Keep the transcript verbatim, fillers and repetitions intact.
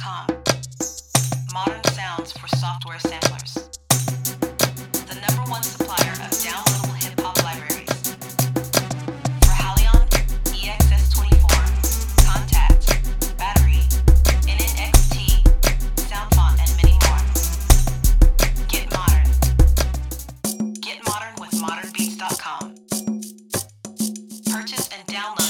com. Modern sounds for software samplers. The number one supplier of downloadable hip-hop libraries. For Halion, E X S twenty-four, Contact, Battery, N N X T, Soundfont, and many more. Get modern. Get modern with modern beats dot com. Purchase and download